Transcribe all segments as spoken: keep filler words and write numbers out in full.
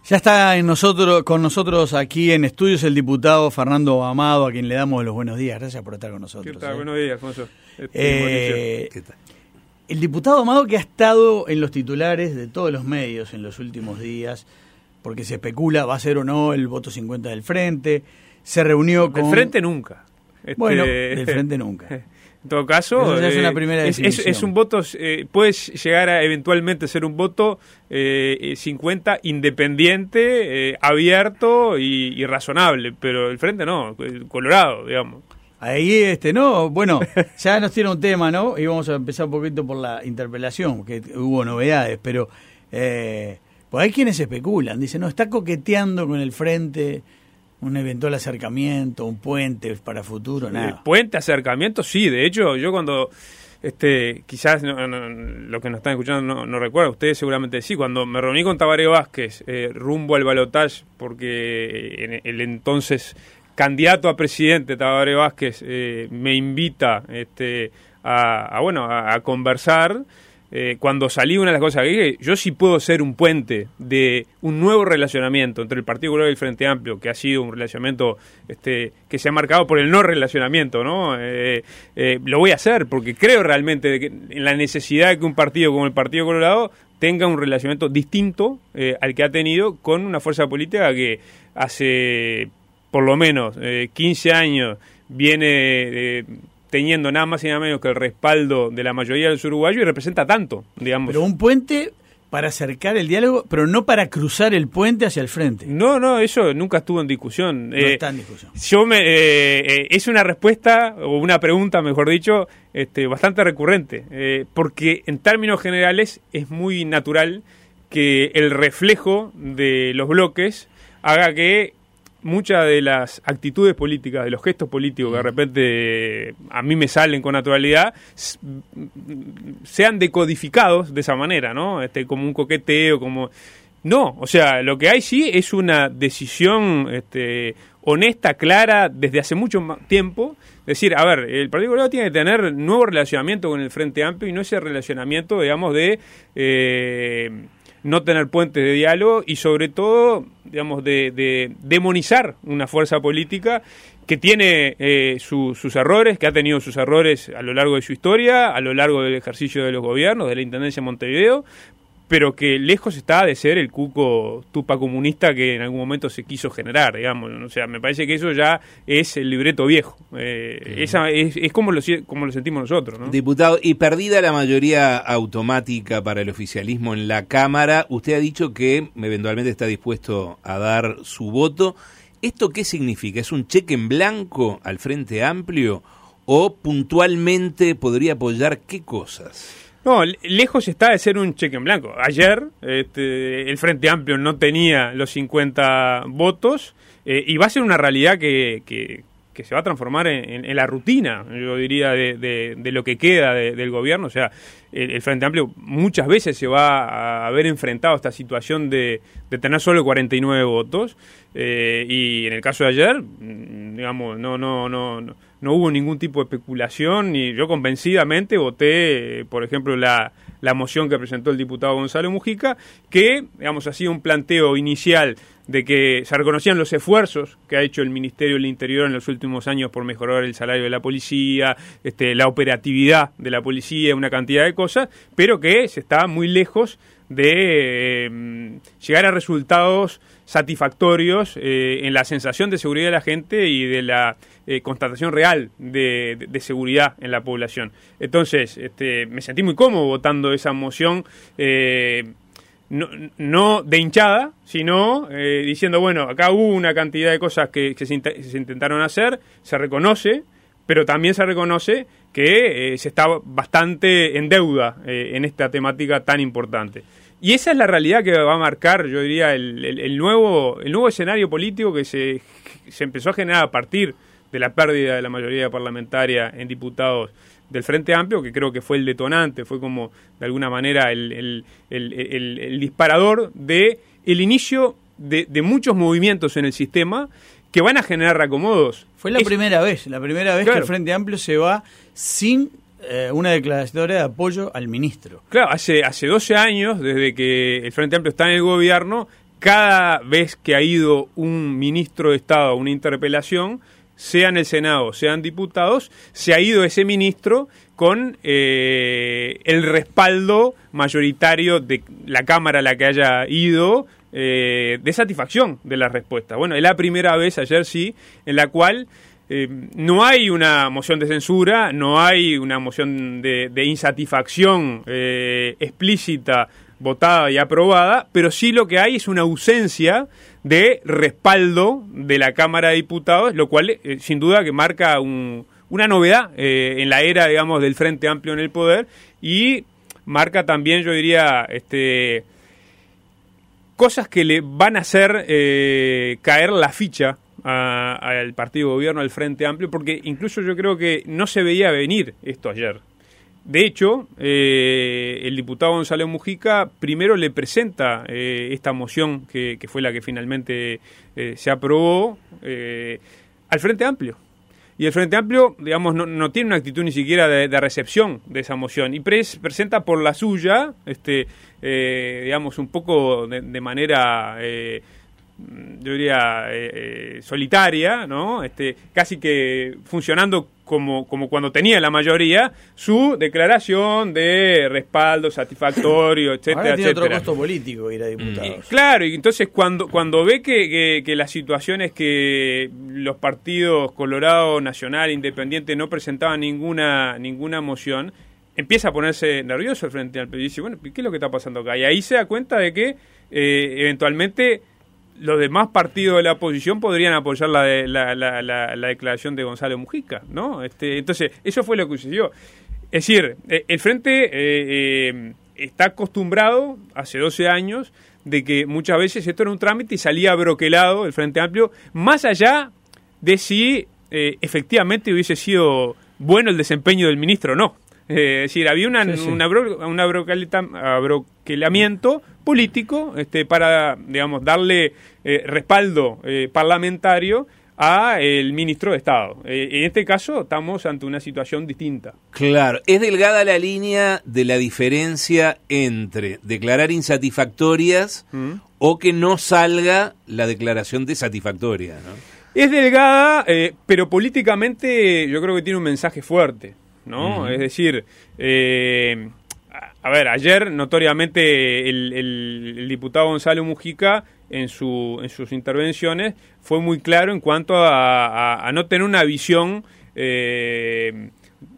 Ya está en nosotros, con nosotros aquí en estudios el diputado Fernando Amado, a quien le damos los buenos días. Gracias por estar con nosotros. ¿Qué tal? ¿eh? Buenos días, Alfonso. Eh, ¿Qué tal? El diputado Amado, que ha estado en los titulares de todos los medios en los últimos días, porque se especula, va a ser o no el voto cincuenta del Frente, se reunió con... Del Frente nunca. Este... Bueno, del Frente nunca. En todo caso, ya es, eh, una primera es, es, es un voto, eh, puede llegar a eventualmente ser un voto eh, cincuenta independiente, eh, abierto y, y razonable, pero el Frente no, el Colorado, digamos. Ahí, este, no, bueno, ya nos tiene un tema, ¿no? Y vamos a empezar un poquito por la interpelación, que hubo novedades, pero eh, pues hay quienes especulan, dicen, no, está coqueteando con el Frente... un eventual acercamiento, un puente para futuro, nada. El puente, acercamiento, sí. De hecho, yo cuando, este, quizás no, no, lo que nos están escuchando no, no recuerdan, ustedes seguramente sí, cuando me reuní con Tabaré Vázquez eh, rumbo al balotaje, porque en el entonces candidato a presidente Tabaré Vázquez eh, me invita este, a, a, bueno, a, a conversar. Eh, cuando salí, una de las cosas que dije, yo sí puedo ser un puente de un nuevo relacionamiento entre el Partido Colorado y el Frente Amplio, que ha sido un relacionamiento este, que se ha marcado por el no relacionamiento, ¿no? Eh, eh, lo voy a hacer porque creo realmente de que, en la necesidad de que un partido como el Partido Colorado tenga un relacionamiento distinto eh, al que ha tenido con una fuerza política que hace por lo menos eh, quince años viene... Eh, teniendo nada más y nada menos que el respaldo de la mayoría de los uruguayos y representa tanto, digamos. Pero un puente para acercar el diálogo, pero no para cruzar el puente hacia el frente. No, no, eso nunca estuvo en discusión. No eh, está en discusión. Yo me, eh, eh, es una respuesta, o una pregunta, mejor dicho, este, bastante recurrente, eh, porque en términos generales es muy natural que el reflejo de los bloques haga que muchas de las actitudes políticas, de los gestos políticos que de repente a mí me salen con naturalidad, sean decodificados de esa manera, ¿no? Este, como un coqueteo, como... No, o sea, lo que hay sí es una decisión este, honesta, clara, desde hace mucho tiempo. Decir, a ver, el Partido Colorado tiene que tener nuevo relacionamiento con el Frente Amplio y no ese relacionamiento, digamos, de... Eh, no tener puentes de diálogo y sobre todo, digamos, de, de demonizar una fuerza política que tiene eh, su, sus errores, que ha tenido sus errores a lo largo de su historia, a lo largo del ejercicio de los gobiernos, de la Intendencia de Montevideo, pero que lejos está de ser el cuco tupa comunista que en algún momento se quiso generar, digamos. O sea, me parece que eso ya es el libreto viejo. Eh, sí. Esa es, es como, lo, como lo sentimos nosotros, ¿no? Diputado, y perdida la mayoría automática para el oficialismo en la Cámara, usted ha dicho que eventualmente está dispuesto a dar su voto. ¿Esto qué significa? ¿Es un cheque en blanco al Frente Amplio o puntualmente podría apoyar qué cosas? No, lejos está de ser un cheque en blanco. Ayer este, el Frente Amplio no tenía los cincuenta votos eh, y va a ser una realidad que, que, que se va a transformar en, en, en la rutina, yo diría, de, de, de lo que queda de, del gobierno. O sea, el, el Frente Amplio muchas veces se va a haber enfrentado a esta situación de, de tener solo cuarenta y nueve votos eh, y en el caso de ayer, digamos, no, no, no, no. No hubo ningún tipo de especulación y yo convencidamente voté, por ejemplo, la, la moción que presentó el diputado Gonzalo Mujica, que, digamos, hacía un planteo inicial de que se reconocían los esfuerzos que ha hecho el Ministerio del Interior en los últimos años por mejorar el salario de la policía, este, la operatividad de la policía, una cantidad de cosas, pero que se estaba muy lejos de eh, llegar a resultados satisfactorios eh, en la sensación de seguridad de la gente y de la eh, constatación real de, de, de seguridad en la población. Entonces, este, me sentí muy cómodo votando esa moción, eh, no, no de hinchada, sino eh, diciendo, bueno, acá hubo una cantidad de cosas que, que se, int- se intentaron hacer, se reconoce, pero también se reconoce que eh, se está bastante en deuda eh, en esta temática tan importante. Y esa es la realidad que va a marcar, yo diría, el, el, el, nuevo, el nuevo escenario político que se, se empezó a generar a partir de la pérdida de la mayoría parlamentaria en diputados del Frente Amplio, que creo que fue el detonante, fue como de alguna manera el, el, el, el, el disparador de el inicio de, de muchos movimientos en el sistema que van a generar reacomodos. Fue la es, primera vez, la primera vez claro. que el Frente Amplio se va sin eh, una declaratoria de apoyo al ministro. Claro, hace, hace doce años, desde que el Frente Amplio está en el gobierno, cada vez que ha ido un ministro de Estado a una interpelación, sea en el Senado, sean diputados, se ha ido ese ministro con eh, el respaldo mayoritario de la Cámara a la que haya ido, eh, de satisfacción de la respuesta. Bueno, es la primera vez, ayer sí, en la cual eh, no hay una moción de censura, no hay una moción de, de insatisfacción eh, explícita, votada y aprobada, pero sí lo que hay es una ausencia de respaldo de la Cámara de Diputados, lo cual eh, sin duda que marca un, una novedad eh, en la era, digamos, del Frente Amplio en el poder, y marca también, yo diría, este cosas que le van a hacer eh, caer la ficha al partido de gobierno, al Frente Amplio, porque incluso yo creo que no se veía venir esto ayer. De hecho, eh, el diputado Gonzalo Mujica primero le presenta eh, esta moción, que, que fue la que finalmente eh, se aprobó, eh, al Frente Amplio. Y el Frente Amplio, digamos, no, no tiene una actitud ni siquiera de, de recepción de esa moción. Y pres, presenta por la suya, este, eh, digamos, un poco de, de manera... Eh, yo diría eh, eh, solitaria, ¿no? Este, casi que funcionando como, como cuando tenía la mayoría, su declaración de respaldo satisfactorio, etcétera, Ahora tiene etcétera. otro costo político ir a diputados. Mm. Claro, y entonces cuando, cuando ve que, que, que la situación es que los partidos Colorado, Nacional, Independiente no presentaban ninguna, ninguna moción, empieza a ponerse nervioso el Frente Amplio y dice, bueno, ¿qué es lo que está pasando acá? Y ahí se da cuenta de que eh, eventualmente los demás partidos de la oposición podrían apoyar la, de, la, la, la, la declaración de Gonzalo Mujica, ¿no? Este, entonces, eso fue lo que sucedió. Es decir, eh, el Frente eh, eh, está acostumbrado, hace doce años, de que muchas veces esto era un trámite y salía broquelado el Frente Amplio, más allá de si eh, efectivamente hubiese sido bueno el desempeño del ministro o no. Eh, es decir, había una, sí, sí. una, bro, una broquelamiento político este, para, digamos, darle eh, respaldo eh, parlamentario a el ministro de Estado. Eh, en este caso estamos ante una situación distinta. Claro, es delgada la línea de la diferencia entre declarar insatisfactorias ¿Mm? o que no salga la declaración de satisfactoria, ¿no? Es delgada, eh, pero políticamente yo creo que tiene un mensaje fuerte, ¿no? Uh-huh. Es decir, eh, a ver, ayer notoriamente el, el, el diputado Gonzalo Mujica en, su, en sus intervenciones fue muy claro en cuanto a, a, a no tener una visión eh,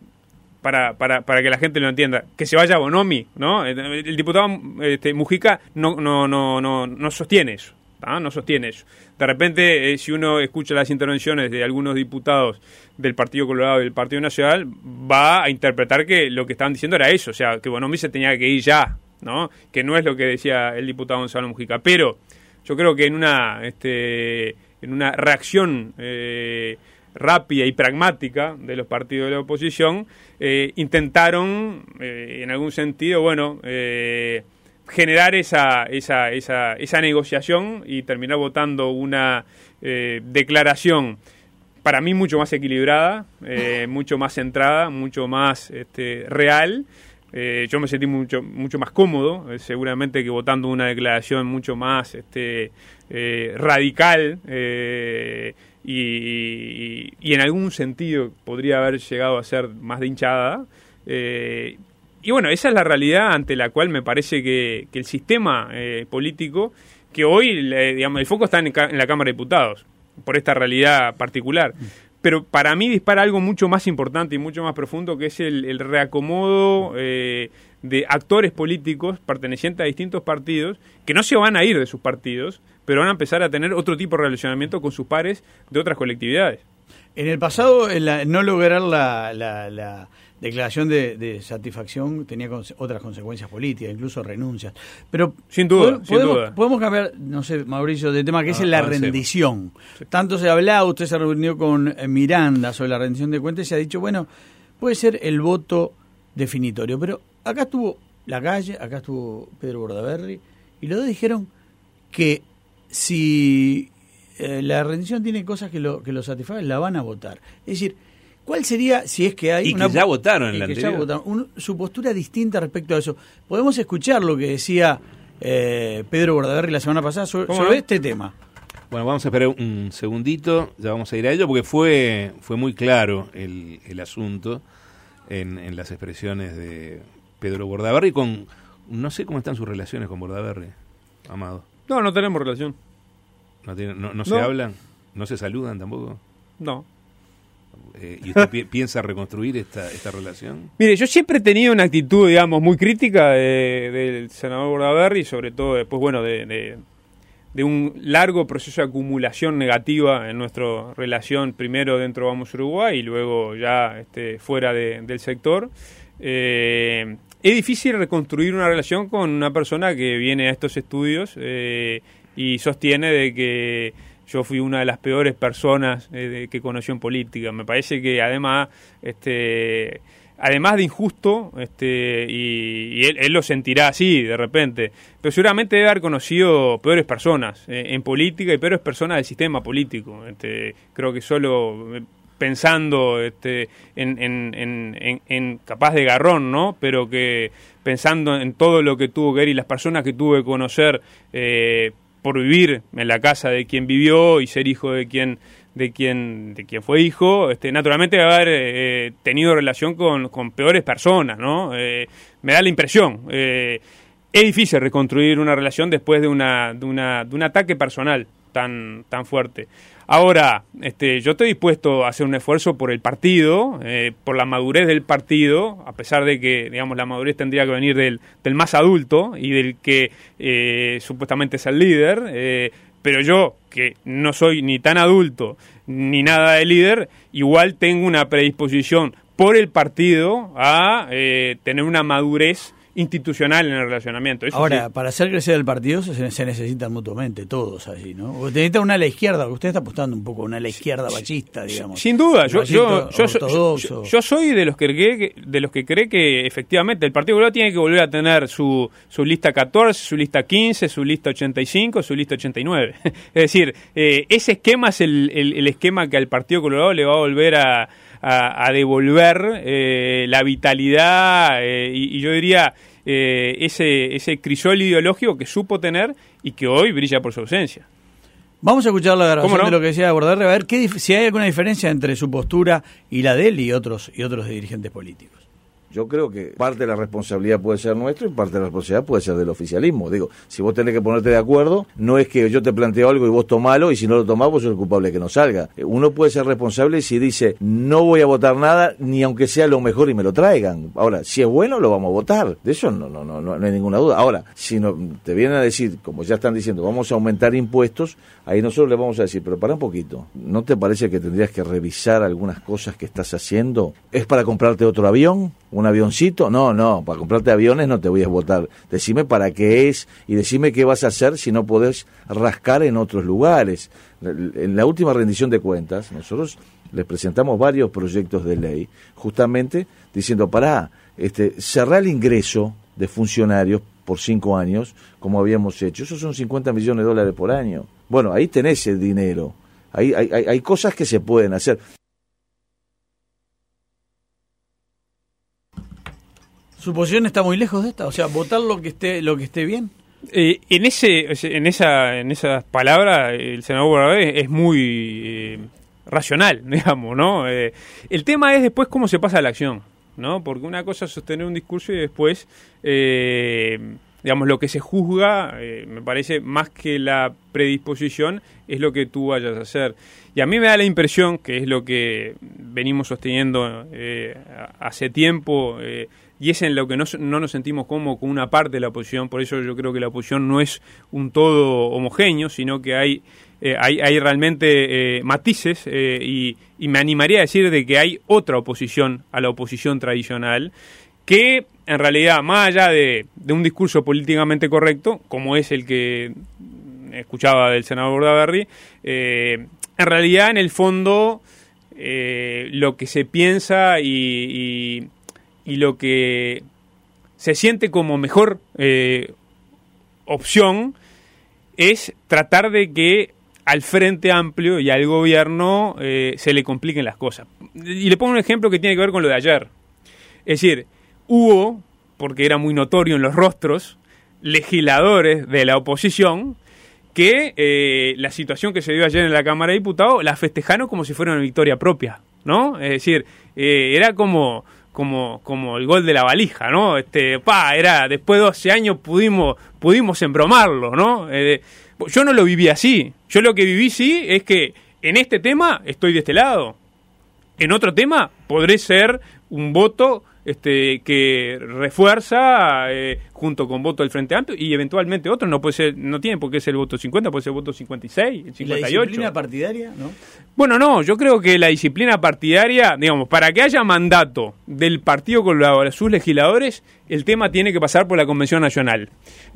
para, para, para que la gente lo entienda, que se vaya a Bonomi, ¿no? El, el diputado este, Mujica no, no, no, no, no sostiene eso. ¿Ah? No sostiene eso. De repente, eh, si uno escucha las intervenciones de algunos diputados del Partido Colorado y del Partido Nacional, va a interpretar que lo que estaban diciendo era eso, o sea, que Bonomi se tenía que ir ya, ¿no? Que no es lo que decía el diputado Gonzalo Mujica. Pero yo creo que en una, este, en una reacción eh, rápida y pragmática de los partidos de la oposición, eh, intentaron, eh, en algún sentido, bueno... Eh, generar esa, esa, esa, esa negociación y terminar votando una eh, declaración para mí mucho más equilibrada, eh, mucho más centrada, mucho más este, real. Eh, yo me sentí mucho mucho más cómodo, eh, seguramente que votando una declaración mucho más este, eh, radical eh, y, y, y en algún sentido podría haber llegado a ser más de hinchada. Eh, Y bueno, esa es la realidad ante la cual me parece que, que el sistema eh, político, que hoy, le, digamos, el foco está en, en la Cámara de Diputados, por esta realidad particular, pero para mí dispara algo mucho más importante y mucho más profundo, que es el, el reacomodo eh, de actores políticos pertenecientes a distintos partidos, que no se van a ir de sus partidos, pero van a empezar a tener otro tipo de relacionamiento con sus pares de otras colectividades. En el pasado, en la, no lograr la... la, la... declaración de, de satisfacción tenía conse- otras consecuencias políticas, incluso renuncias. Pero sin duda, podemos, sin duda. Podemos cambiar, no sé, Mauricio, de tema que ah, es la avancemos. rendición. Sí. Tanto se ha hablado, usted se reunió con Miranda sobre la rendición de cuentas y se ha dicho, bueno, puede ser el voto definitorio. Pero acá estuvo Lacalle, acá estuvo Pedro Bordaberry, y los dos dijeron que si eh, la rendición tiene cosas que lo, que lo satisfagan, la van a votar. Es decir, ¿cuál sería, si es que hay... Y una, que ya votaron en y la que anterior. Ya votaron, un, su postura distinta respecto a eso? Podemos escuchar lo que decía eh, Pedro Bordaberry la semana pasada sobre, sobre no? este tema. Bueno, vamos a esperar un segundito, ya vamos a ir a ello, porque fue fue muy claro el, el asunto en, en las expresiones de Pedro Bordaberry con... No sé cómo están sus relaciones con Bordaberry, Amado. No, no tenemos relación. ¿No, tiene, no, no se No. hablan? ¿No se saludan tampoco? No. Eh, ¿Y usted pi- piensa reconstruir esta, esta relación? Mire, yo siempre he tenido una actitud, digamos, muy crítica de- del senador Bordaberry, sobre todo después, bueno, de, de, de un largo proceso de acumulación negativa en nuestra relación, primero dentro de Vamos Uruguay y luego ya este, fuera de, del sector. Eh, es difícil reconstruir una relación con una persona que viene a estos estudios eh, y sostiene de que yo fui una de las peores personas eh, de, que conoció en política. Me parece que además, este, además de injusto, este, y, y él, él lo sentirá así de repente, pero seguramente debe haber conocido peores personas eh, en política y peores personas del sistema político. Este, creo que solo eh, pensando este, en, en, en, en, en capaz de garrón, ¿no? Pero que pensando en todo lo que tuvo que ver y las personas que tuve que conocer eh, por vivir en la casa de quien vivió y ser hijo de quien de quien de quien fue hijo, este, naturalmente debe haber eh, tenido relación con, con peores personas, ¿no? Eh, me da la impresión. Eh, es difícil reconstruir una relación después de una de una de un ataque personal tan tan fuerte. Ahora, este, yo estoy dispuesto a hacer un esfuerzo por el partido, eh, por la madurez del partido, a pesar de que, digamos, la madurez tendría que venir del, del más adulto y del que eh, supuestamente es el líder, eh, pero yo, que no soy ni tan adulto ni nada de líder, igual tengo una predisposición por el partido a eh, tener una madurez institucional en el relacionamiento. Eso Ahora, sí. para hacer crecer el partido se, se necesitan mutuamente todos allí, ¿no? Porque necesita una a la izquierda, usted está apostando un poco a una a la izquierda bachista, digamos. Sin duda, yo, yo, yo, ortodoxo. yo, yo soy de los que cree que, de los que cree que efectivamente el Partido Colorado tiene que volver a tener su, su lista catorce, su lista quince, su lista ochenta y cinco, su lista ochenta y nueve. Es decir, eh, ese esquema es el, el, el esquema que al Partido Colorado le va a volver a, a, a devolver eh, la vitalidad eh, y, y yo diría eh, ese, ese crisol ideológico que supo tener y que hoy brilla por su ausencia. Vamos a escuchar la grabación ¿Cómo no? de lo que decía Bordaberry, a ver qué, dif- si hay alguna diferencia entre su postura y la de él y otros y otros dirigentes políticos. Yo creo que parte de la responsabilidad puede ser nuestra y parte de la responsabilidad puede ser del oficialismo. Digo, si vos tenés que ponerte de acuerdo, no es que yo te planteo algo y vos tomalo y si no lo tomás vos sos el culpable de que no salga. Uno puede ser responsable si dice, no voy a votar nada ni aunque sea lo mejor y me lo traigan. Ahora, si es bueno lo vamos a votar. De eso no no no no, no hay ninguna duda. Ahora, si no, te vienen a decir, como ya están diciendo, vamos a aumentar impuestos, ahí nosotros le vamos a decir, pero para un poquito, ¿no te parece que tendrías que revisar algunas cosas que estás haciendo? ¿Es para comprarte otro avión? ¿Un avioncito? No, no, para comprarte aviones no te voy a votar. Decime para qué es y decime qué vas a hacer si no podés rascar en otros lugares. En la última rendición de cuentas, nosotros les presentamos varios proyectos de ley, justamente diciendo, pará, este, cerrar el ingreso de funcionarios por cinco años, como habíamos hecho. Esos son cincuenta millones de dólares por año. Bueno, ahí tenés el dinero. Ahí hay, hay, hay cosas que se pueden hacer. ¿Su posición está muy lejos de esta? O sea, votar lo que esté lo que esté bien. Eh, en ese en esa en esas palabras el senador Bordaberry es muy eh, racional, digamos, ¿no? Eh, el tema es después cómo se pasa a la acción, ¿no? Porque una cosa es sostener un discurso y después eh, digamos lo que se juzga, eh, me parece más que la predisposición es lo que tú vayas a hacer. Y a mí me da la impresión que es lo que venimos sosteniendo eh, hace tiempo. Eh, Y es en lo que no, no nos sentimos cómodos con una parte de la oposición, por eso yo creo que la oposición no es un todo homogéneo, sino que hay eh, hay, hay realmente eh, matices eh, y, y me animaría a decir de que hay otra oposición a la oposición tradicional que en realidad, más allá de, de un discurso políticamente correcto, como es el que escuchaba del senador Bordaberry, eh, en realidad en el fondo eh, lo que se piensa y... y y lo que se siente como mejor eh, opción es tratar de que al Frente Amplio y al gobierno eh, se le compliquen las cosas. Y le pongo un ejemplo que tiene que ver con lo de ayer. Es decir, hubo, porque era muy notorio en los rostros, legisladores de la oposición que eh, la situación que se dio ayer en la Cámara de Diputados la festejaron como si fuera una victoria propia, ¿no? Es decir, eh, era como, como, como el gol de la valija, ¿no? Este, pa, era, después de doce años pudimos, pudimos embromarlo, ¿no? Eh, yo no lo viví así. Yo lo que viví sí es que en este tema estoy de este lado. En otro tema podré ser un voto este, que refuerza eh, junto con voto del Frente Amplio y eventualmente otro. No puede ser, no tiene por qué ser el voto cincuenta, puede ser el voto cincuenta y seis, el cincuenta y ocho. ¿Y la disciplina partidaria, no? Bueno, no, yo creo que la disciplina partidaria, digamos, para que haya mandato del Partido Colorado a sus legisladores, el tema tiene que pasar por la Convención Nacional.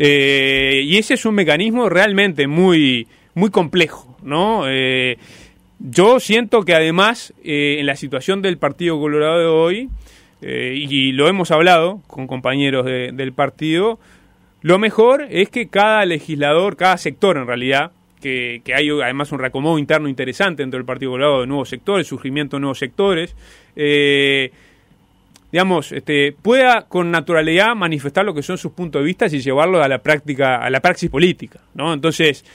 Eh, y ese es un mecanismo realmente muy, muy complejo, ¿no? Eh, Yo siento que además, eh, en la situación del Partido Colorado de hoy, eh, y lo hemos hablado con compañeros de, del partido, lo mejor es que cada legislador, cada sector en realidad, que, que hay además un reacomodo interno interesante dentro del Partido Colorado de nuevos sectores, surgimiento de nuevos sectores, eh, digamos, este, pueda con naturalidad manifestar lo que son sus puntos de vista y llevarlo a la práctica, a la praxis política, ¿no? Entonces,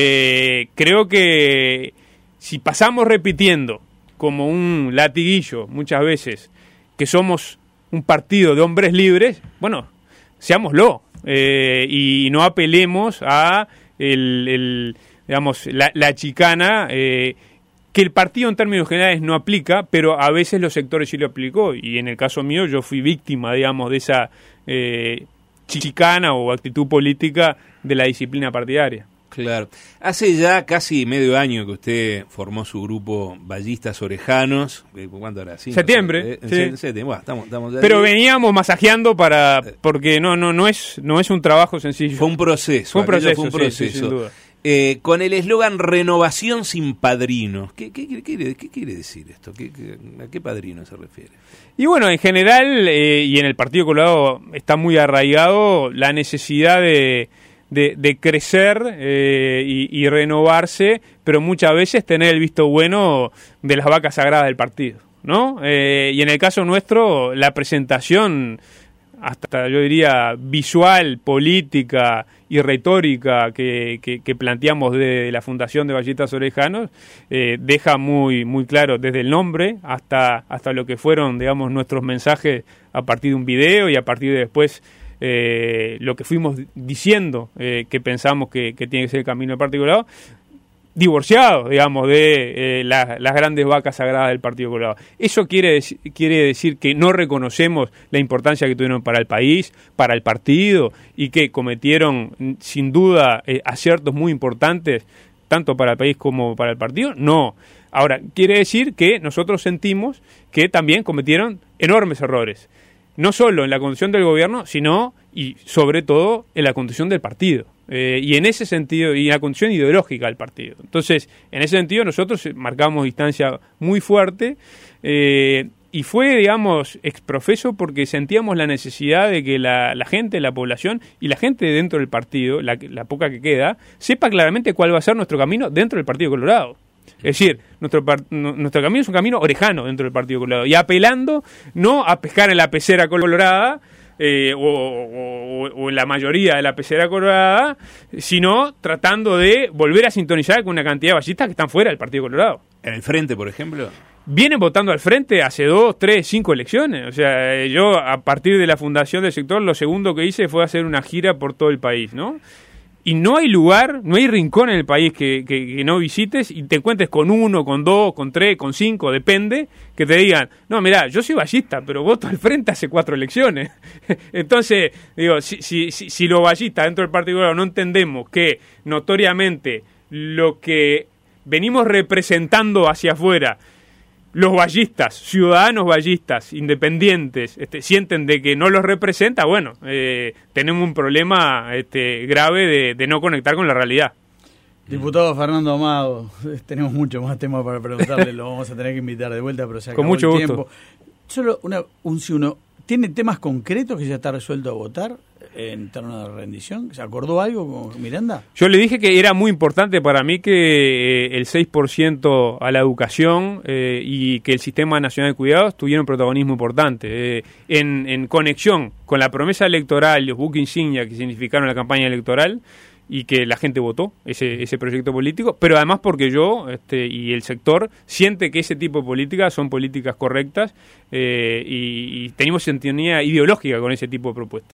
eh, creo que si pasamos repitiendo como un latiguillo muchas veces que somos un partido de hombres libres, bueno, seámoslo eh, y no apelemos a el, el digamos la, la chicana eh, que el partido en términos generales no aplica, pero a veces los sectores sí lo aplicó, y en el caso mío yo fui víctima, digamos, de esa eh, chicana o actitud política de la disciplina partidaria. Claro. Hace ya casi medio año que usted formó su grupo Ballistas Orejanos. ¿Cuánto era? ¿Cinco? Septiembre. ¿En sí. septiembre? Bueno, estamos, estamos ya Pero ahí. veníamos masajeando para porque no no no es no es un trabajo sencillo. Fue un proceso. Fue un proceso, fue un sí, proceso. sí, sin duda. Eh, con el eslogan Renovación sin padrinos. ¿Qué, qué, qué, quiere, qué quiere decir esto? ¿Qué, qué, ¿A qué padrino se refiere? Y bueno, en general, eh, y en el Partido Colorado está muy arraigado la necesidad de De, de crecer eh, y, y renovarse, pero muchas veces tener el visto bueno de las vacas sagradas del partido, ¿no? Eh, y en el caso nuestro, la presentación, hasta yo diría visual, política y retórica que, que, que planteamos de la Fundación de Ballistas Orejanos, eh, deja muy, muy claro desde el nombre hasta, hasta lo que fueron, digamos, nuestros mensajes a partir de un video y a partir de después Eh, lo que fuimos diciendo eh, que pensamos que, que tiene que ser el camino del Partido Colorado, divorciado, digamos, de eh, la, las grandes vacas sagradas del Partido Colorado. Eso quiere, quiere decir que no reconocemos la importancia que tuvieron para el país, para el partido, y que cometieron sin duda eh, aciertos muy importantes, tanto para el país como para el partido. No. Ahora, quiere decir que nosotros sentimos que también cometieron enormes errores. No solo en la conducción del gobierno, sino y sobre todo en la conducción del partido. Eh, y en ese sentido, y en la conducción ideológica del partido. Entonces, en ese sentido nosotros marcamos distancia muy fuerte eh, y fue, digamos, exprofeso porque sentíamos la necesidad de que la, la gente, la población y la gente dentro del partido, la, la poca que queda, sepa claramente cuál va a ser nuestro camino dentro del Partido Colorado. Es decir, nuestro, nuestro camino es un camino orejano dentro del Partido Colorado y apelando no a pescar en la pecera colorada eh, o, o, o en la mayoría de la pecera colorada, sino tratando de volver a sintonizar con una cantidad de ballistas que están fuera del Partido Colorado. ¿En el Frente, por ejemplo? Vienen votando al Frente hace dos, tres, cinco elecciones. O sea, yo a partir de la fundación del sector lo segundo que hice fue hacer una gira por todo el país, ¿no? Y no hay lugar, no hay rincón en el país que, que, que no visites y te encuentres con uno, con dos, con tres, con cinco, depende, que te digan, no, mirá, yo soy ballista, pero voto al Frente hace cuatro elecciones. Entonces, digo, si, si, si, si los ballistas dentro del Partido Colorado no entendemos que notoriamente lo que venimos representando hacia afuera, los ballistas, ciudadanos ballistas, independientes, este, sienten de que no los representa, bueno, eh, tenemos un problema este, grave de, de no conectar con la realidad. Diputado Fernando Amado, tenemos mucho más temas para preguntarle, lo vamos a tener que invitar de vuelta, pero se acabó con mucho el gusto. tiempo. Solo una, un si uno, ¿tiene temas concretos que ya está resuelto a votar? en torno a la rendición? ¿Se acordó algo con Miranda? Yo le dije que era muy importante para mí que eh, el seis por ciento a la educación eh, y que el Sistema Nacional de Cuidados tuviera un protagonismo importante. Eh, en, en conexión con la promesa electoral, los buques insignia que significaron la campaña electoral, y que la gente votó ese, ese proyecto político, pero además porque yo este, y el sector siente que ese tipo de políticas son políticas correctas eh, y, y tenemos sintonía ideológica con ese tipo de propuestas.